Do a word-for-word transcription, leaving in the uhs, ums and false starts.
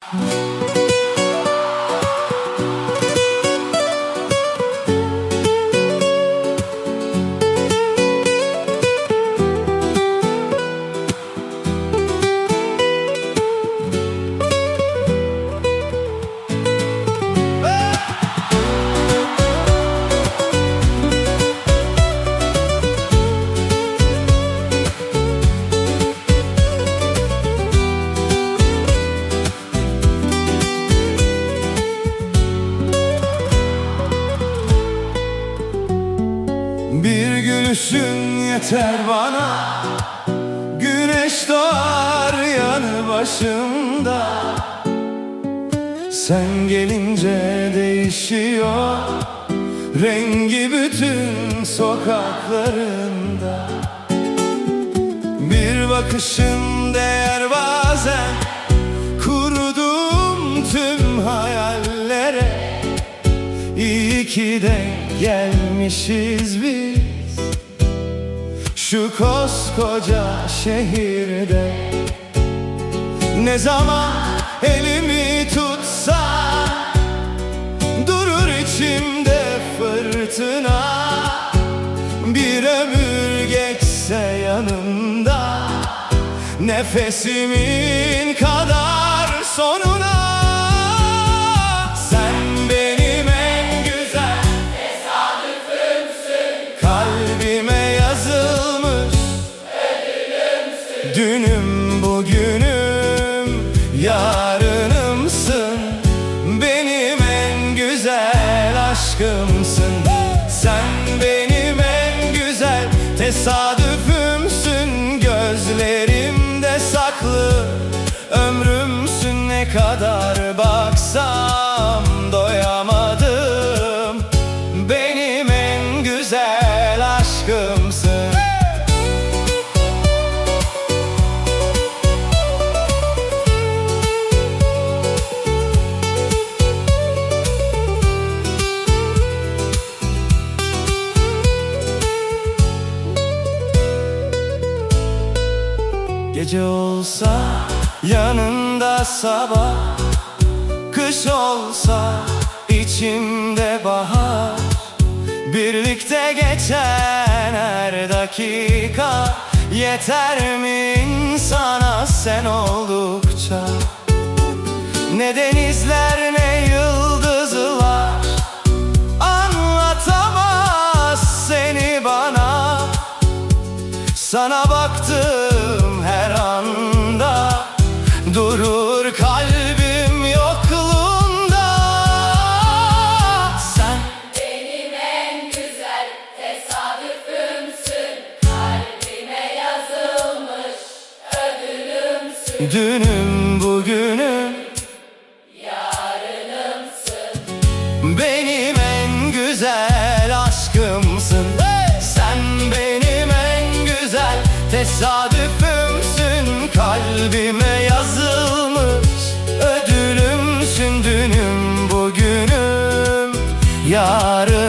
Bir gülüşün yeter bana, güneş doğar yanı başımda. Sen gelince değişiyor rengi bütün sokaklarında. Bir bakışın değer bazen kurduğum tüm hayallere. İyi ki de gelmişiz biz şu koskoca şehirde. Ne zaman elimi tutsan durur içimde fırtına. Bir ömür geçse yanımda, nefesimin kadar sonuna. Sen benim en güzel tesadüfümsün, kalbime yazılmış ödülümsün. Dünüm bugünüm yarınımsın, benim en güzel aşkımsın. Sen benim en güzel tesadüfümsün, gözlerimde saklı ömrümsün. Ne kadar baksam doyamadım, benim en güzel aşkımsın. Gece olsa yanında sabah, kış olsa içimde bahar. Birlikte geçen her dakika yeter mi insana sen oldukça? Ne denizler ne yıldızlar anlatamaz seni bana. Sana baktım her anda, durur kalbim yokluğunda. Sen benim en güzel tesadüfümsün, kalbime yazılmış ödülümsün. Dünüm bugünüm yarınımsın, benim en güzel aşkımsın. Sen benim en güzel tesadüfümsün, kalbime yazılmış ödülümsün. Dünüm bugünüm yarın